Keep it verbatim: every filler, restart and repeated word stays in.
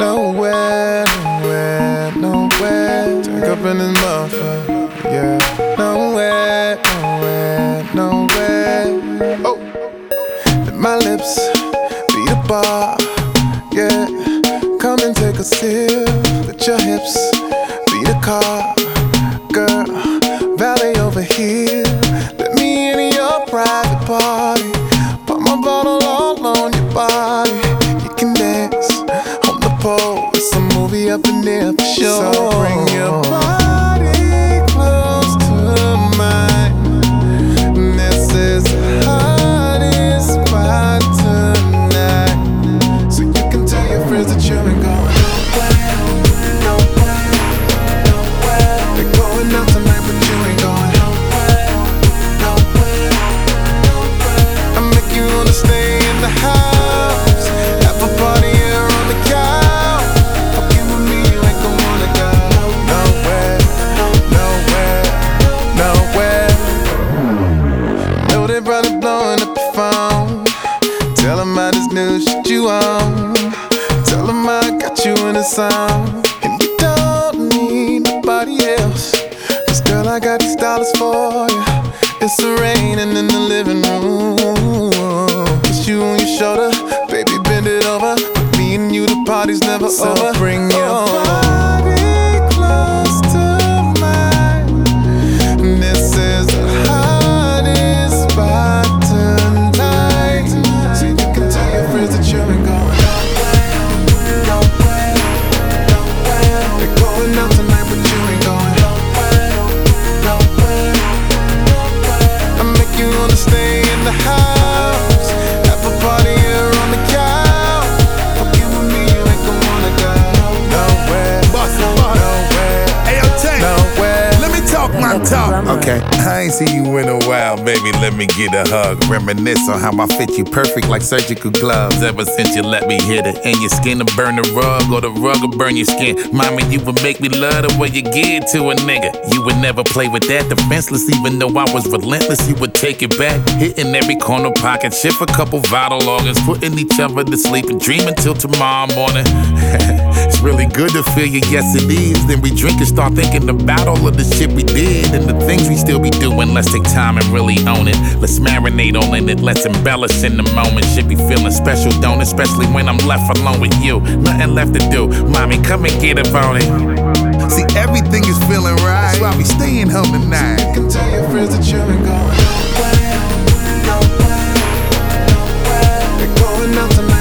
nowhere, nowhere, nowhere. Take up in this motherfucker, yeah. Nowhere, nowhere, nowhere. Oh, let my lips be the bar, yeah. Come and take a sip. Let your hips be the car, girl. Valet over here. Let me in your private party. Put my bottle all on your body. You can dance on the pole. It's a movie up in there for sure. So bring your body close to mine. This is the hottest spot tonight. So you can tell your friends that you ain't going nowhere, nowhere, nowhere. They're going out tonight, but you ain't going nowhere, nowhere, nowhere. I make you wanna stay in the house, have a party here on the couch. Fucking with me, you ain't gon' wanna go nowhere, nowhere, nowhere. Know they probably blowing up your phone. Tell them how this new shit you on. Tell them I got you in the song. And you don't need nobody else. Cause girl, I got these dollars for you. It's raining in the living room. Kiss you on your shoulder, baby, bend it over. With me and you, the party's never so over. Bring your body close to mine. This is the hottest spot tonight. So you can tell your friends that you ain't going nowhere, nowhere, nowhere. They're going out tonight, but you ain't going nowhere, nowhere, nowhere. I make you wanna stay in the house, have a party here on the couch. Fucking with me, you ain't gon' wanna go nowhere, nowhere, nowhere. Let me talk my talk. Okay, I ain't seen you in a while, baby. Let me get a hug. Reminisce on how I fit you perfect like surgical gloves. Ever since you let me hit it, and your skin to burn the rug, or the rug will burn your skin. Mama, you would make me love the way you get to a nigga. You would never play with that defenseless, even though I was relentless. You would take it back, hitting every corner pocket, shift a couple vital organs, putting each other to sleep and dream until tomorrow morning. It's really good to feel you, yes it is. Then we drink and start thinking about all of the shit we did and the things we still be doing. Let's take time and really own it. Let's marinate all in it. Let's embellish in the moment. Shit be feeling special, don't it? Especially when I'm left alone with you. Nothing left to do. Mommy, come and get up on it. See, everything is feeling right. That's why we staying home tonight. So you can tell your friends that you ain't going nowhere, nowhere, nowhere. They're going out tonight.